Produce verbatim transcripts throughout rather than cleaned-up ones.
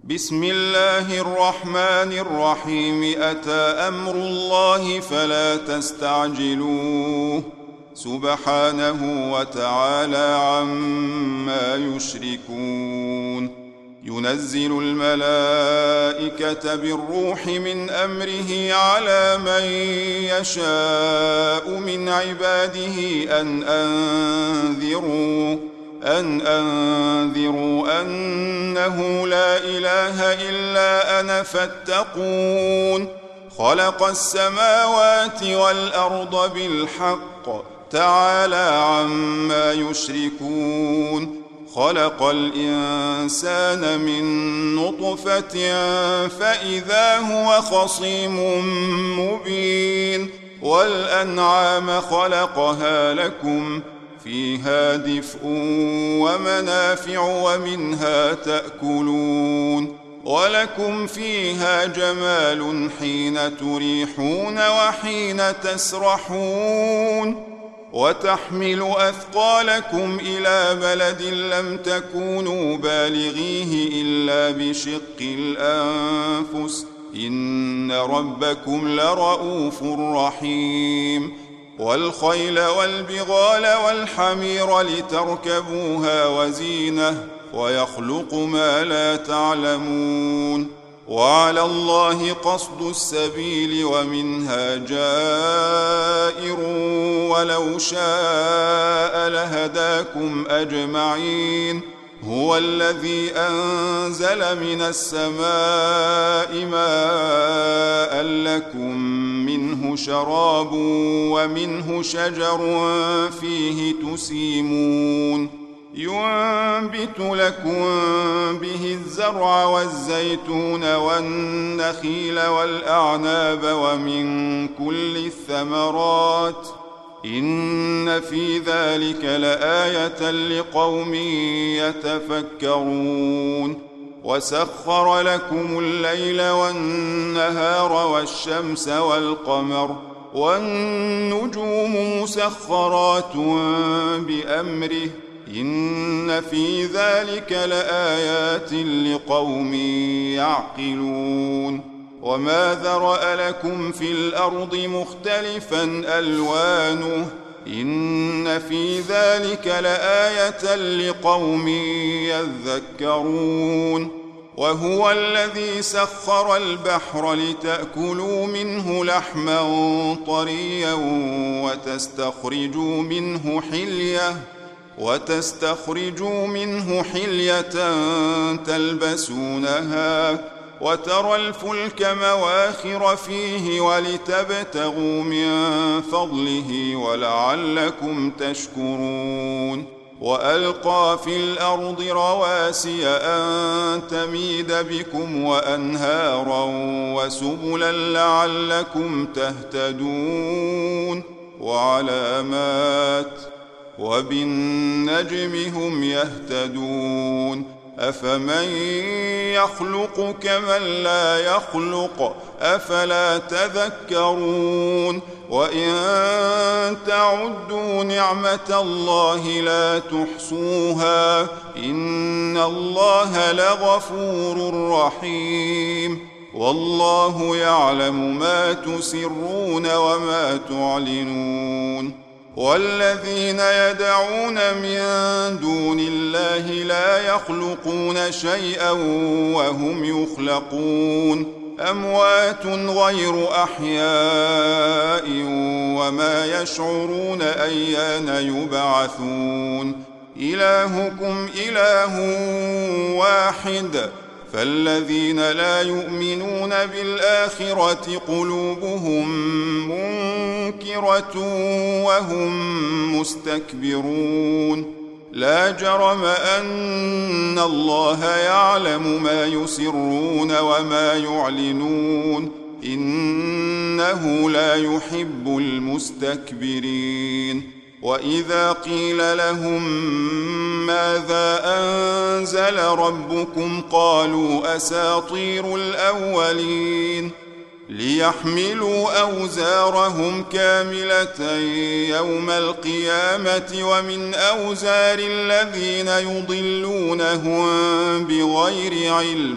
بسم الله الرحمن الرحيم أتى أمر الله فلا تستعجلوه سبحانه وتعالى عما يشركون ينزل الملائكة بالروح من أمره على من يشاء من عباده أن أنذروا أن أنذروا أنه لا إله إلا أنا فاتقون خلق السماوات والأرض بالحق تعالى عما يشركون خلق الإنسان من نطفة فإذا هو خصيم مبين والأنعام خلقها لكم فيها دفء ومنافع ومنها تأكلون ولكم فيها جمال حين تريحون وحين تسرحون وتحمل أثقالكم إلى بلد لم تكونوا بالغيه إلا بشق الأنفس إن ربكم لرؤوف رحيم والخيل والبغال والحمير لتركبوها وزينة ويخلق ما لا تعلمون وعلى الله قصد السبيل ومنها جائر ولو شاء لهداكم أجمعين هو الذي أنزل من السماء ماء لكم منه شراب ومنه شجر فيه تسيمون ينبت لكم به الزرع والزيتون والنخيل والأعناب ومن كل الثمرات إن في ذلك لآية لقوم يتفكرون وسخر لكم الليل والنهار والشمس والقمر والنجوم مسخرات بأمره إن في ذلك لآيات لقوم يعقلون وما ذرأ لكم في الأرض مختلفا ألوانه إن في ذلك لآية لقوم يذكرون وهو الذي سخر البحر لتأكلوا منه لحما طريا وتستخرجوا منه حلية وتستخرجوا منه حلية تلبسونها وترى الفلك مواخر فيه ولتبتغوا من فضله ولعلكم تشكرون وألقى في الأرض رواسي أن تميد بكم وأنهارا وسبلا لعلكم تهتدون وعلامات وبالنجم هم يهتدون أفمن يخلق كمن لا يخلق أفلا تذكرون وإن تعدوا نعمة الله لا تحصوها إن الله لغفور رحيم والله يعلم ما تسرون وما تعلنون والذين يدعون من دون الله لا يخلقون شيئا وهم يخلقون أموات غير أحياء وما يشعرون أيان يبعثون إلهكم إله واحد فالذين لا يؤمنون بالآخرة قلوبهم منكرة وهم مستكبرون لا جرم أن الله يعلم ما يسرون وما يعلنون إنه لا يحب المستكبرين وإذا قيل لهم ماذا أنزل ربكم قالوا أساطير الأولين ليحملوا أوزارهم كاملة يوم القيامة ومن أوزار الذين يضلونهم بغير علم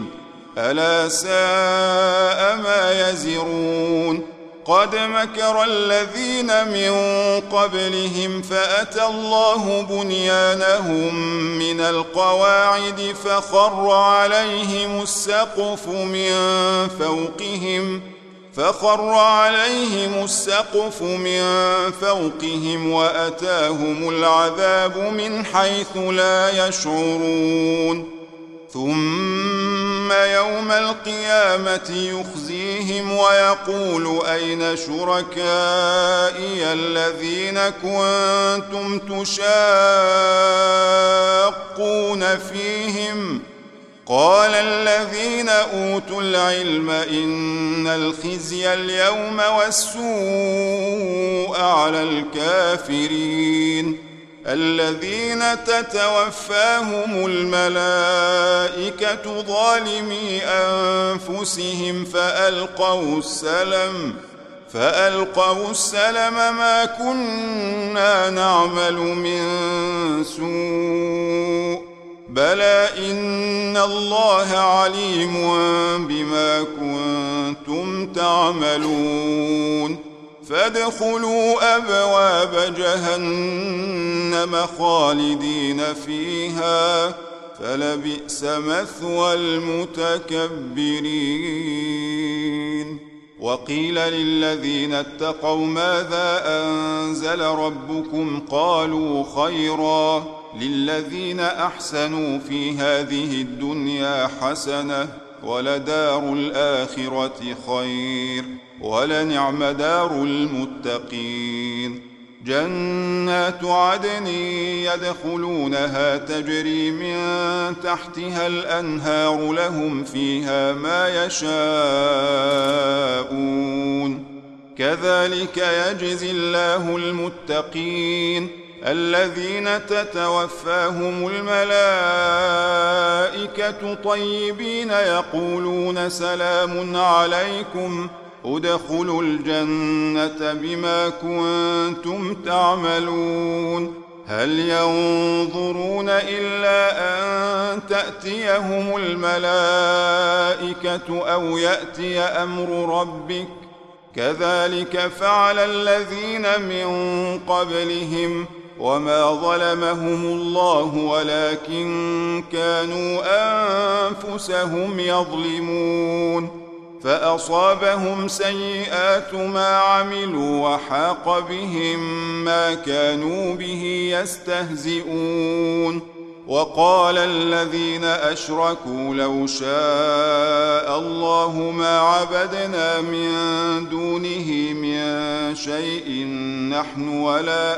ألا ساء ما يزرون قد مكر الذين من قبلهم فأتى الله بنيانهم من القواعد فخر عليهم السقف من فوقهم فخر عليهم السقف من فوقهم وأتاهم العذاب من حيث لا يشعرون ثم يوم القيامة يخزيهم ويقول أين شركائي الذين كنتم تشاقون فيهم قال الذين أوتوا العلم إن الخزي اليوم والسوء على الكافرين الذين تتوفاهم الملائكة ظالمي أنفسهم فألقوا السلم فألقوا السلم ما كنا نعمل من سوء بلى إن الله عليم بما كنتم تعملون فادخلوا أبواب جهنم خالدين فيها فلبئس مثوى المتكبرين وقيل للذين اتقوا ماذا أنزل ربكم قالوا خيرا للذين أحسنوا في هذه الدنيا حسنة ولدار الآخرة خير ولنعم دار المتقين جنات عدن يدخلونها تجري من تحتها الأنهار لهم فيها ما يشاءون كذلك يجزي الله المتقين الذين تتوفاهم الملائكة طيبين يقولون سلام عليكم ادخلوا الجنة بما كنتم تعملون هل ينظرون إلا أن تأتيهم الملائكة أو يأتي أمر ربك كذلك فعل الذين من قبلهم وما ظلمهم الله ولكن كانوا أنفسهم يظلمون فأصابهم سيئات ما عملوا وحاق بهم ما كانوا به يستهزئون وقال الذين أشركوا لو شاء الله ما عبدنا من دونه من شيء نحن ولا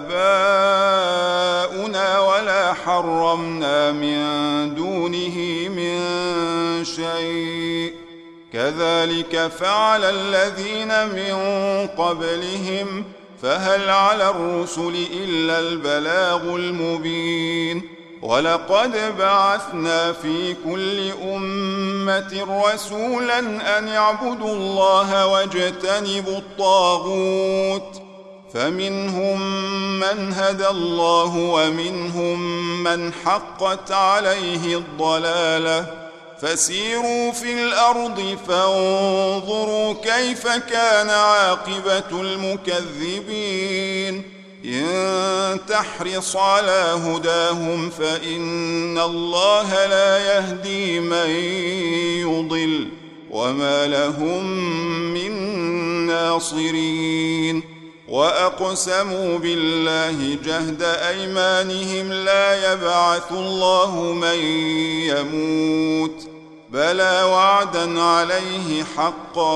آباؤنا ولا حرمنا من دونه من شيء كذلك فعل الذين من قبلهم فهل على الرسل إلا البلاغ المبين ولقد بعثنا في كل أمة رسولا أن يعبدوا الله واجتنبوا الطاغوت فمنهم من هدى الله ومنهم من حقت عليه الضلالة فسيروا في الأرض فانظروا كيف كان عاقبة المكذبين إن تحرص على هداهم فإن الله لا يهدي من يضل وما لهم من ناصرين وأقسموا بالله جهد أيمانهم لا يبعث الله من يموت بلى وعدا عليه حقا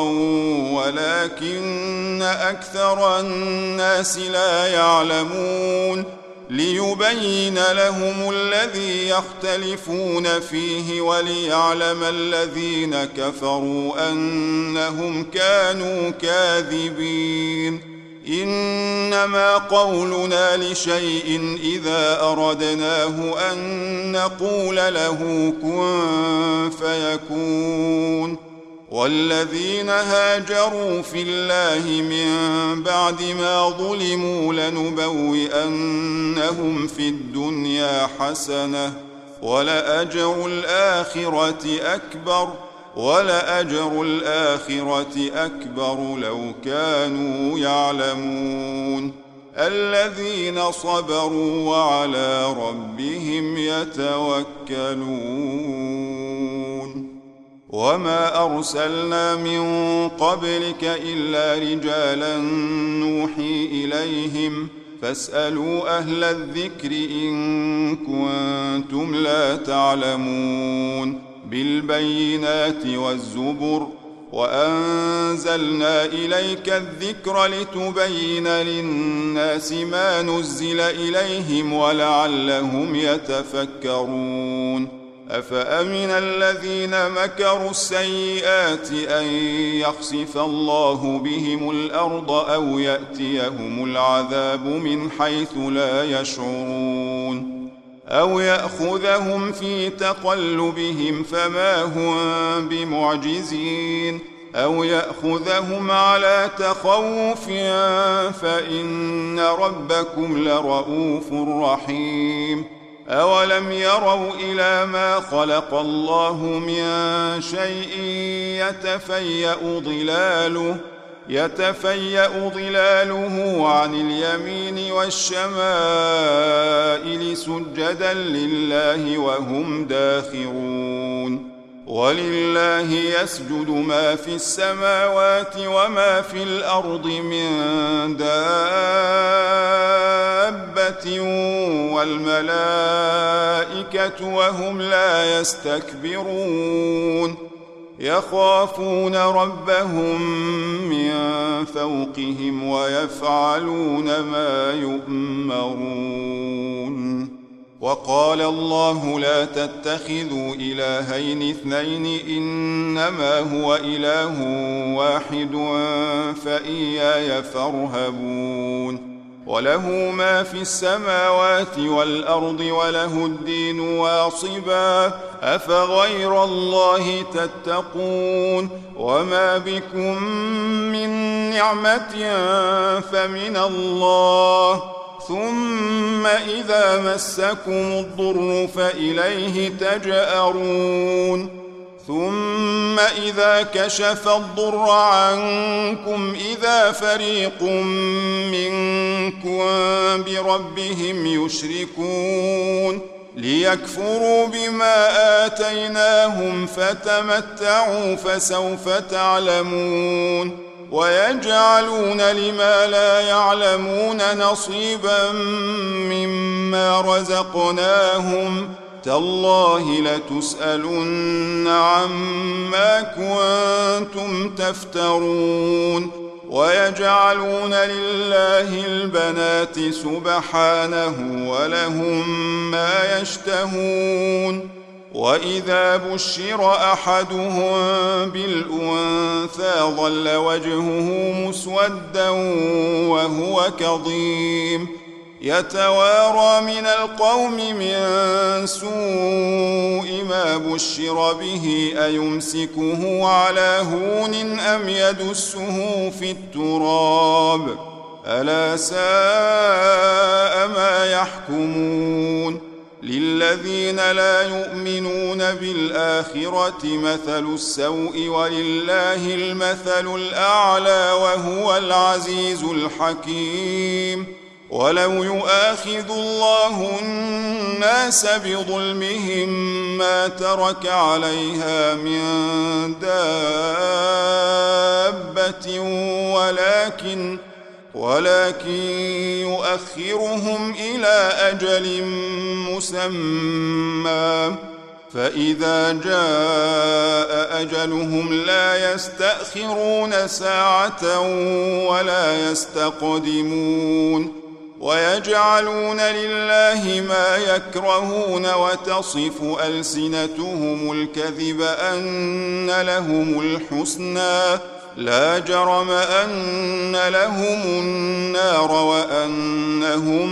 ولكن أكثر الناس لا يعلمون ليبين لهم الذي يختلفون فيه وليعلم الذين كفروا أنهم كانوا كاذبين إنما قولنا لشيء إذا أردناه أن نقول له كن فيكون والذين هاجروا في الله من بعد ما ظلموا لنبوئنهم في الدنيا حسنة ولأجر الآخرة أكبر ولأجر الآخرة أكبر لو كانوا يعلمون الذين صبروا وعلى ربهم يتوكلون وما أرسلنا من قبلك إلا رجالا نوحي إليهم فاسألوا أهل الذكر إن كنتم لا تعلمون بالبينات والزبر وأنزلنا إليك الذكر لتبين للناس ما نزل إليهم ولعلهم يتفكرون أفأمن الذين مكروا السيئات أن يخسف الله بهم الأرض أو يأتيهم العذاب من حيث لا يشعرون أو يأخذهم في تقلبهم فما هم بمعجزين أو يأخذهم على تخوف فإن ربكم لرؤوف رحيم أولم يروا إلى ما خلق الله من شيء يتفيأ ظلاله يتفيأ ظلاله عن اليمين والشمائل سجدا لله وهم داخرون ولله يسجد ما في السماوات وما في الأرض من دابة والملائكة وهم لا يستكبرون يخافون ربهم من فوقهم ويفعلون ما يؤمرون وقال الله لا تتخذوا إلهين اثنين إنما هو إله واحد فإياي فارهبون وله ما في السماوات والأرض وله الدين واصبا أفغير الله تتقون وما بكم من نعمة فمن الله ثم إذا مسكم الضر فإليه تجأرون ثم إذا كشف الضر عنكم إذا فريق منكم بربهم يشركون ليكفروا بما آتيناهم فتمتعوا فسوف تعلمون ويجعلون لما لا يعلمون نصيبا مما رزقناهم تالله لتسألن عما كنتم تفترون ويجعلون لله البنات سبحانه ولهم ما يشتهون وإذا بشر أحدهم بالأنثى ظل وجهه مسودا وهو كظيم يتوارى من القوم من سوء ما بشر به أيمسكه على هون أم يدسه في التراب ألا ساء ما يحكمون للذين لا يؤمنون بالآخرة مثل السوء ولله المثل الأعلى وهو العزيز الحكيم ولو يؤاخذ الله الناس بظلمهم ما ترك عليها من دابة ولكن ولكن يؤخرهم إلى أجل مسمى فإذا جاء أجلهم لا يستأخرون ساعة ولا يستقدمون ويجعلون لله ما يكرهون وتصف ألسنتهم الكذب أن لهم الحسنى لا جرم أن لهم النار وأنهم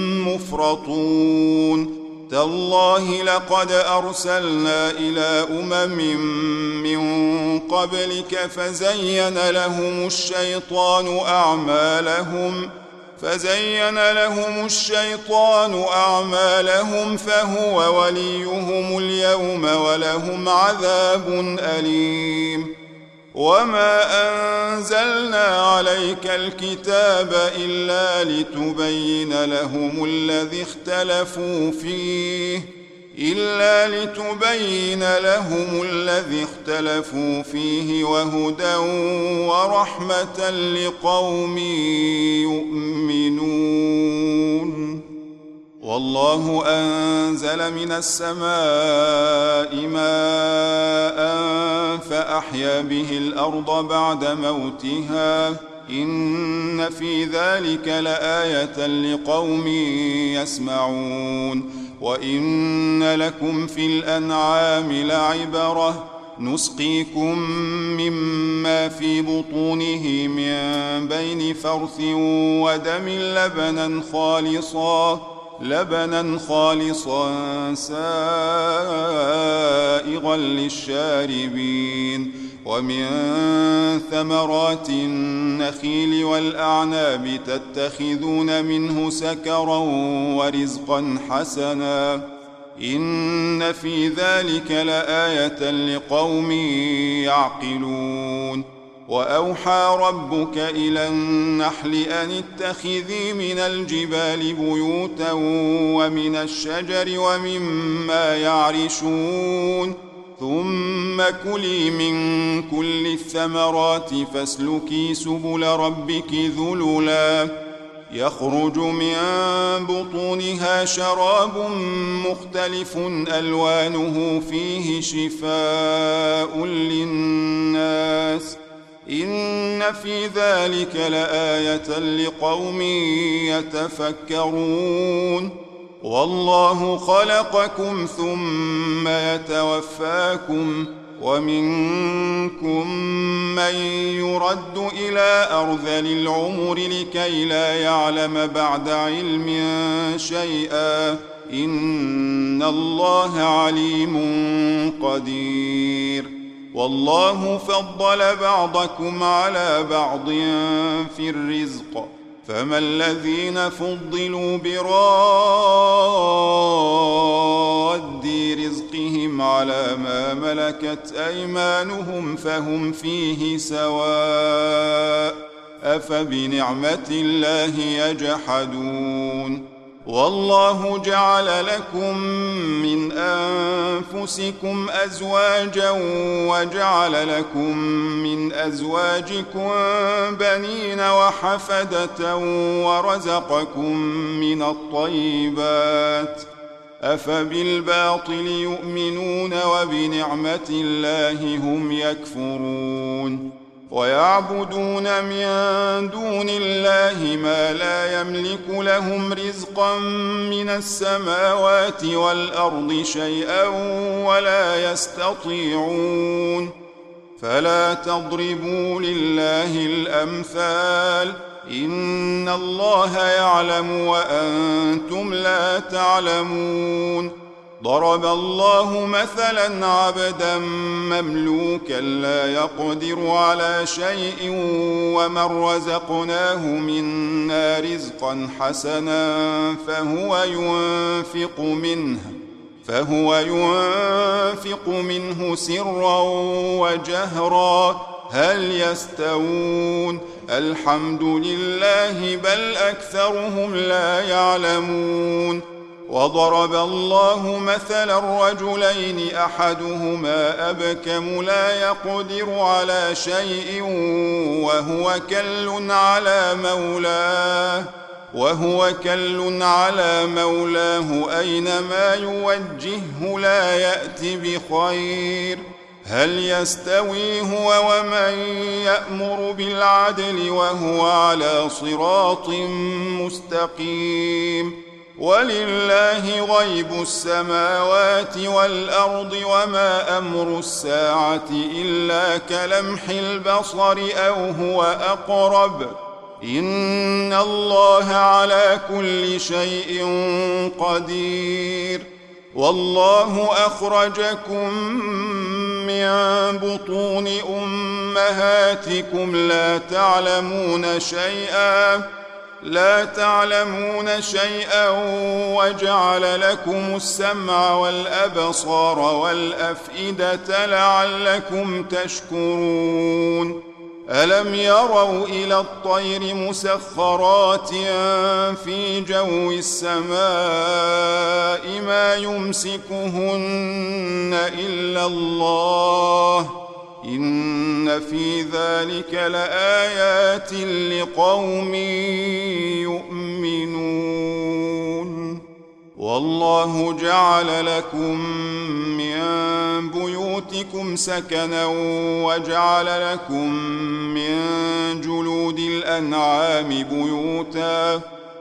مفرطون تالله لقد أرسلنا إلى أمم من قبلك فزين لهم الشيطان أعمالهم فزين لهم الشيطان أعمالهم فهو وليهم اليوم ولهم عذاب أليم. وما أنزلنا عليك الكتاب إلا لتبين لهم الذي اختلفوا فيه إلا لتبين لهم الذي اختلفوا فيه وهدى ورحمة لقوم يؤمنون. والله أنزل من السماء ماء فأحيا به الأرض بعد موتها إن في ذلك لآية لقوم يسمعون. وإن لكم في الأنعام لعبرة نسقيكم مما في بطونه من بين فرث ودم لبنا خالصا لبنا خالصا سائغا للشاربين. ومن ثمرات النخيل والأعناب تتخذون منه سكرا ورزقا حسنا إن في ذلك لآية لقوم يعقلون. وأوحى ربك إلى النحل أن اتخذي من الجبال بيوتا ومن الشجر ومما يعرشون ثم كلي من كل الثمرات فاسلكي سبل ربك ذللا يخرج من بطونها شراب مختلف ألوانه فيه شفاء للناس إن في ذلك لآية لقوم يتفكرون. والله خلقكم ثم يتوفاكم ومنكم من يرد إلى أرذل العمر لكي لا يعلم بعد علم شيئا إن الله عليم قدير. والله فضل بعضكم على بعض في الرزق فما الذين فضلوا براد رزقهم على ما ملكت أيمانهم فهم فيه سواء أفبنعمة الله يجحدون. والله جعل لكم من أنفسكم أزواجا وجعل لكم من أزواجكم بنين وحفدة ورزقكم من الطيبات أفبالباطل يؤمنون وبنعمة الله هم يكفرون. ويعبدون من دون الله ما لا يملك لهم رزقا من السماوات والأرض شيئا ولا يستطيعون فلا تضربوا لله الأمثال إن الله يعلم وأنتم لا تعلمون. ضرب الله مثلا عبدا مملوكا لا يقدر على شيء ومن رزقناه منا رزقا حسنا فهو ينفق منه فهو ينفق منه سرا وجهرا هل يستوون الحمد لله بل أكثرهم لا يعلمون. وضرب الله مثلا رجلين أحدهما أبكم لا يقدر على شيء وهو كل على مولاه وهو كل على مولاه أينما يوجهه لا يأتي بخير هل يستوي هو ومن يأمر بالعدل وهو على صراط مستقيم. ولله غيب السماوات والأرض وما أمر الساعة إلا كلمح البصر أو هو أقرب إن الله على كل شيء قدير. والله أخرجكم من بطون أمهاتكم لا تعلمون شيئا لا تعلمون شيئا وجعل لكم السمع والأبصار والأفئدة لعلكم تشكرون ألم يروا إلى الطير مسخرات في جو السماء ما يمسكهن إلا الله إن في ذلك لآيات لقوم يؤمنون والله جعل لكم من بيوتكم سكنا وجعل لكم من جلود الأنعام بيوتا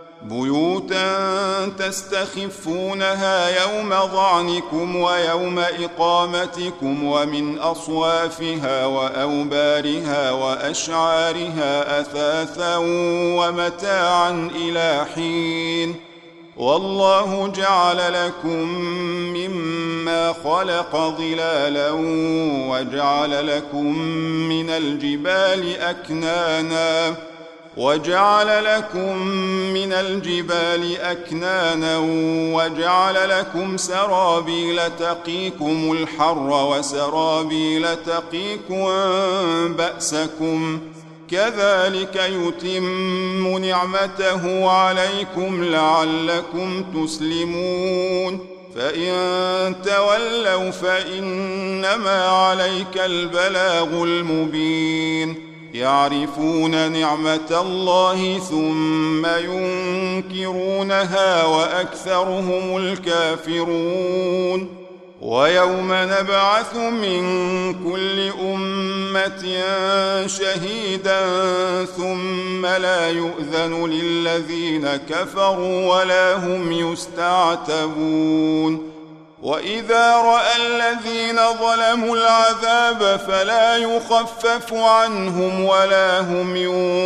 بيوتا تستخفونها يوم ظعنكم ويوم إقامتكم ومن أصوافها وأوبارها وأشعارها أثاثا ومتاعا إلى حين والله جعل لكم مما خلق ظلالا وجعل لكم من الجبال أكنانا وجعل لكم من الجبال أكنانا وجعل لكم سرابيل تقيكم الحر وسرابيل تقيكم بأسكم كذلك يتم نعمته عليكم لعلكم تسلمون فإن تولوا فإنما عليك البلاغ المبين يعرفون نعمة الله ثم ينكرونها وأكثرهم الكافرون ويوم نبعث من كل أمة شهيدا ثم لا يؤذن للذين كفروا ولا هم يستعتبون وإذا رأى الذين ظلموا العذاب فلا يخفف عنهم ولا هم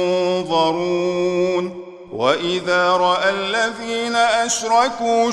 ينظرون وإذا رأى الذين أشركوا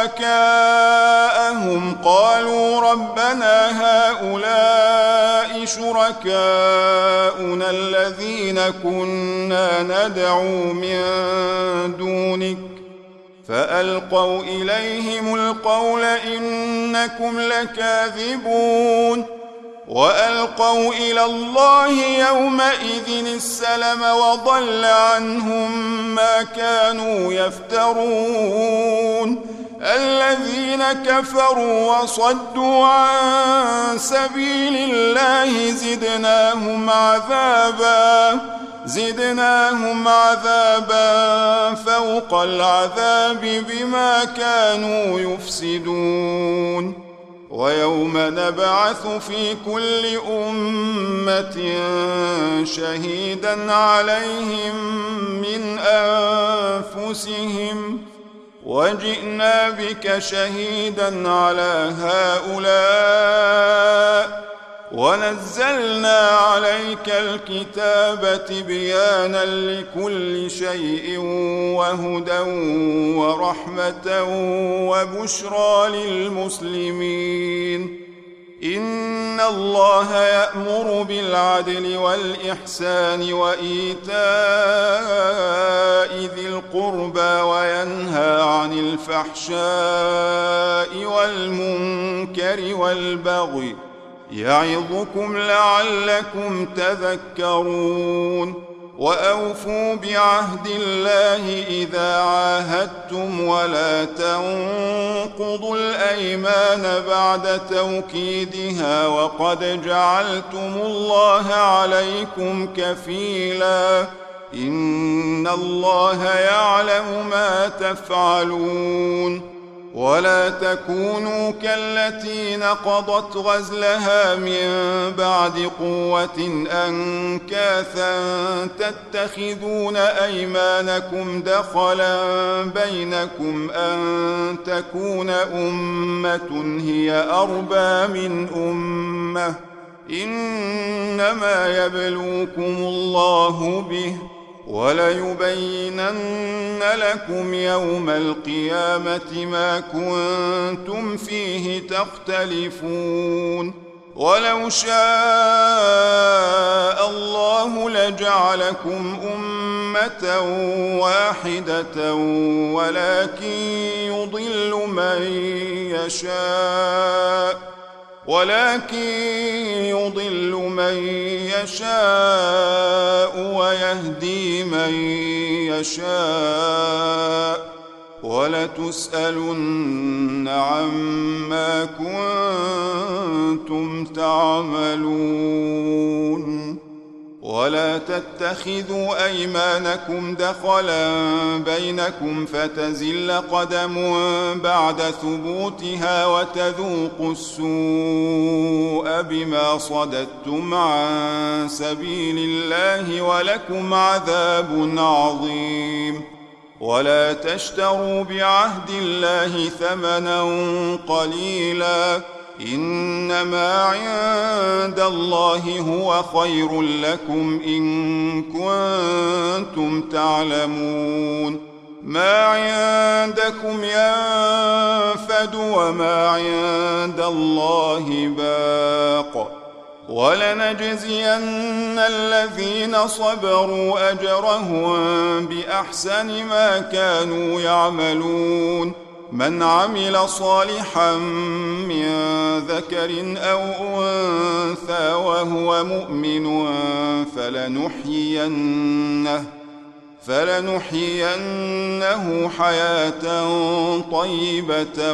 شركاءهم قالوا ربنا هؤلاء شركاؤنا الذين كنا ندعو من دونك فألقوا إليهم القول إنكم لكاذبون وألقوا إلى الله يومئذ السلم وضل عنهم ما كانوا يفترون الذين كفروا وصدوا عن سبيل الله زدناهم عذابا زدناهم عذابا فوق العذاب بما كانوا يفسدون ويوم نبعث في كل أمة شهيدا عليهم من أنفسهم وجئنا بك شهيدا على هؤلاء ونزلنا عليك الكتاب تبيانا لكل شيء وهدى ورحمة وبشرى للمسلمين إن الله يأمر بالعدل والإحسان وإيتاء ذي القربى وينهى عن الفحشاء والمنكر والبغي يعظكم لعلكم تذكرون وأوفوا بعهد الله إذا عاهدتم ولا تنقضوا الأيمان بعد توكيدها وقد جعلتم الله عليكم كفيلا إن الله يعلم ما تفعلون ولا تكونوا كالتي نقضت غزلها من بعد قوة أنكاثا تتخذون أيمانكم دخلا بينكم أن تكون أمة هي أربى من أمة إنما يبلوكم الله به وليبينن لكم يوم القيامة ما كنتم فيه تختلفون ولو شاء الله لجعلكم أمة أمة واحدة ولكن يضل من يشاء ولكن يضل من يشاء ويهدي من يشاء ولتسألن عما كنتم تعملون ولا تتخذوا أيمانكم دخلا بينكم فتزل قدم بعد ثبوتها وتذوقوا السوء بما صددتم عن سبيل الله ولكم عذاب عظيم ولا تشتروا بعهد الله ثمنا قليلا إنما عند الله هو خير لكم إن كنتم تعلمون ما عندكم ينفد وما عند الله باق ولنجزين الذين صبروا أجرهم بأحسن ما كانوا يعملون من عمل صالحا من ذكر أو أنثى وهو مؤمن فلنحيينه فلنحيينه حياة طيبة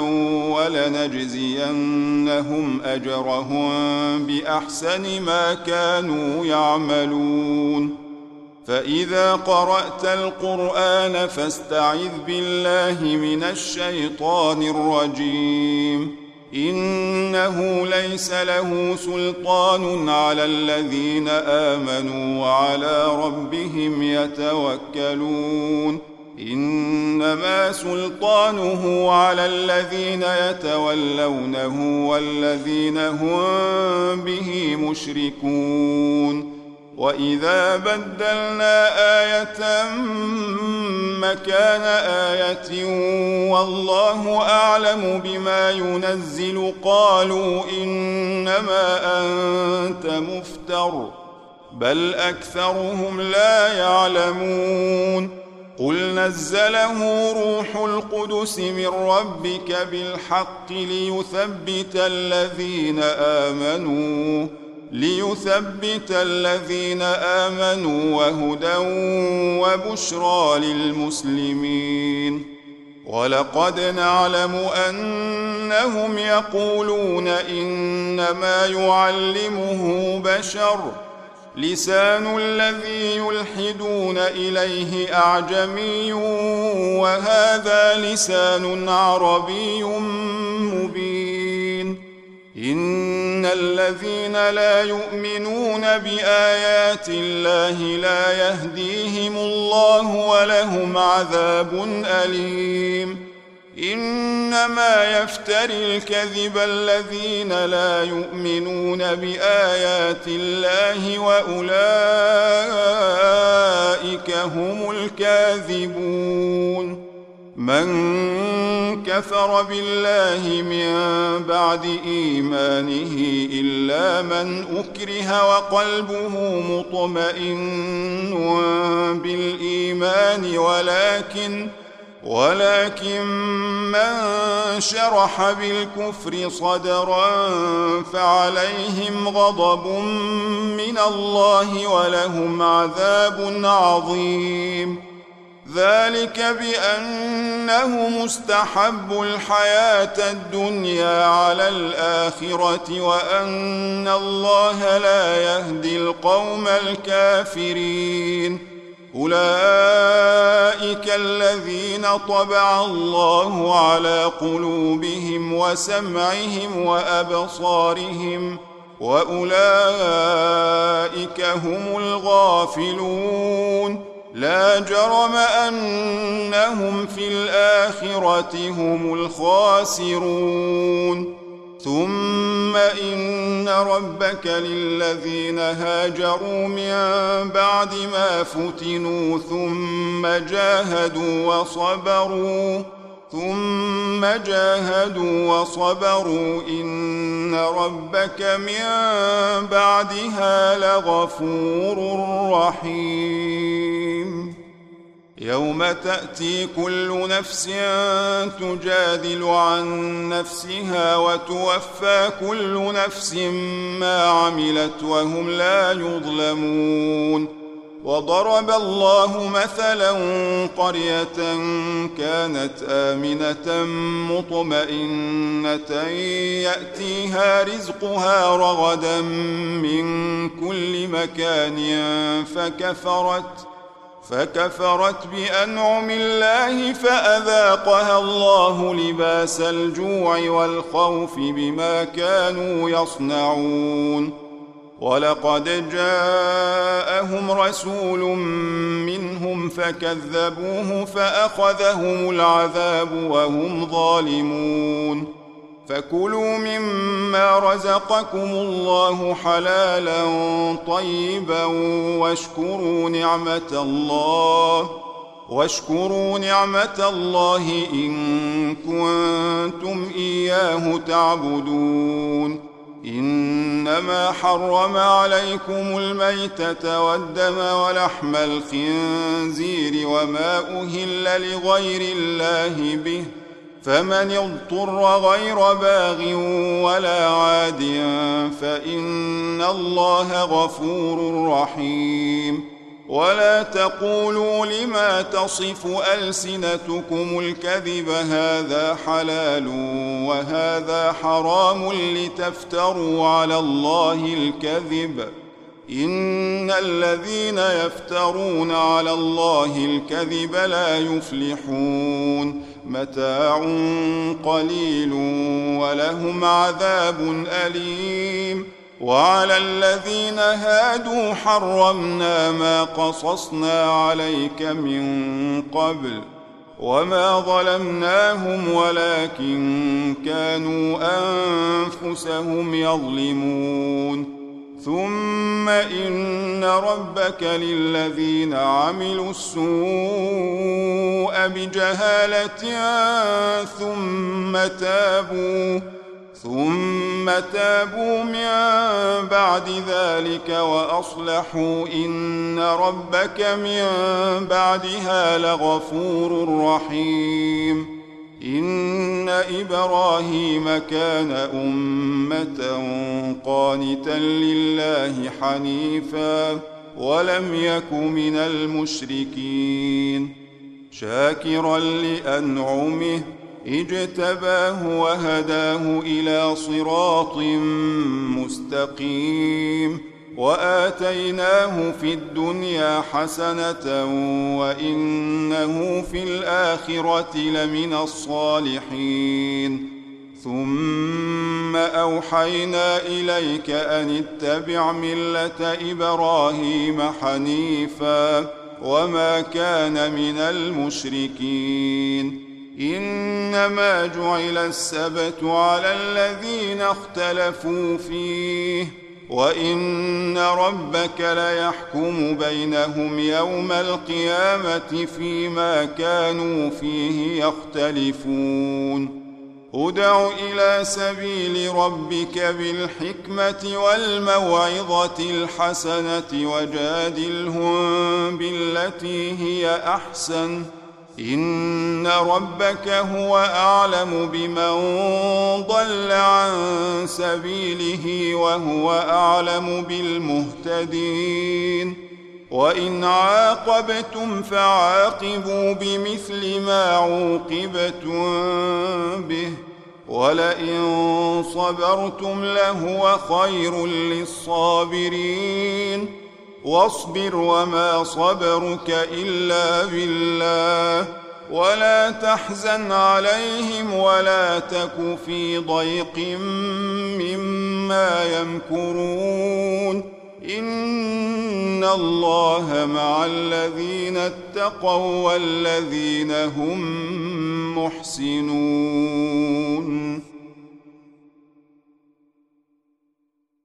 ولنجزينهم أجرهم بأحسن ما كانوا يعملون فإذا قرأت القرآن فاستعذ بالله من الشيطان الرجيم إنه ليس له سلطان على الذين آمنوا وعلى ربهم يتوكلون إنما سلطانه على الذين يتولونه والذين هم به مشركون وإذا بدلنا آية مكان آية والله أعلم بما ينزل قالوا إنما أنت مفتر بل أكثرهم لا يعلمون قل نزله روح القدس من ربك بالحق ليثبت الذين آمنوا ليثبت الذين آمنوا وهدى وبشرى للمسلمين ولقد نعلم أنهم يقولون إنما يعلمه بشر لسان الذي يلحدون إليه أعجمي وهذا لسان عربي مبين إن الذين لا يؤمنون بآيات الله لا يهديهم الله ولهم عذاب أليم إنما يفتري الكذب الذين لا يؤمنون بآيات الله وأولئك هم الكاذبون من كفر بالله من بعد إيمانه إلا من أكره وقلبه مطمئن بالإيمان ولكن ولكن من شرح بالكفر صدرا فعليهم غضب من الله ولهم عذاب عظيم ذلك بأنه مستحب الحياة الدنيا على الآخرة وأن الله لا يهدي القوم الكافرين أولئك الذين طبع الله على قلوبهم وسمعهم وأبصارهم وأولئك هم الغافلون لا جرم أنهم في الآخرة هم الخاسرون ثم إن ربك للذين هاجروا من بعد ما فتنوا ثم جاهدوا وصبروا ثم جاهدوا وصبروا إن ربك من بعدها لغفور رحيم يوم تأتي كل نفس تجادل عن نفسها وتوفى كل نفس ما عملت وهم لا يظلمون. وضرب الله مثلا قرية كانت آمنة مطمئنة يأتيها رزقها رغدا من كل مكان فكفرت فكفرت بأنعم الله فأذاقها الله لباس الجوع والخوف بما كانوا يصنعون. ولقد جاءهم رسول منهم فكذبوه فأخذهم العذاب وهم ظالمون. فكلوا مما رزقكم الله حلالا طيبا واشكروا نعمة الله واشكروا نعمة الله إن كنتم إياه تعبدون. إنما حرم عليكم الميتة والدم ولحم الخنزير وما أهل لغير الله به فمن اضطر غير باغ ولا عاد فإن الله غفور رحيم. ولا تقولوا لما تصف ألسنتكم الكذب هذا حلال وهذا حرام لتفتروا على الله الكذب إن الذين يفترون على الله الكذب لا يفلحون. متاع قليل ولهم عذاب أليم. وعلى الذين هادوا حرمنا ما قصصنا عليك من قبل وما ظلمناهم ولكن كانوا أنفسهم يظلمون. ثم إن ربك للذين عملوا السوء بجهالة ثم تابوا ثم تابوا من بعد ذلك وأصلحوا إن ربك من بعدها لغفور رحيم. إن إبراهيم كان أمة قانتا لله حنيفا ولم يك من المشركين شاكرا لأنعمه اجتباه وهداه إلى صراط مستقيم. وآتيناه في الدنيا حسنة وإنه في الآخرة لمن الصالحين. ثم أوحينا إليك أن اتبع ملة إبراهيم حنيفا وما كان من المشركين. إنما جعل السبت على الذين اختلفوا فيه وإن ربك ليحكم بينهم يوم القيامة فيما كانوا فيه يختلفون. ادع إلى سبيل ربك بالحكمة والموعظة الحسنة وجادلهم بالتي هي أحسن إن ربك هو أعلم بمن ضل عن سبيله وهو أعلم بالمهتدين. وإن عاقبتم فعاقبوا بمثل ما عوقبتم به ولئن صبرتم لهو خير للصابرين. واصبر وما صبرك إلا بالله ولا تحزن عليهم ولا تك في ضيق مما يمكرون. إن الله مع الذين اتقوا والذين هم محسنون.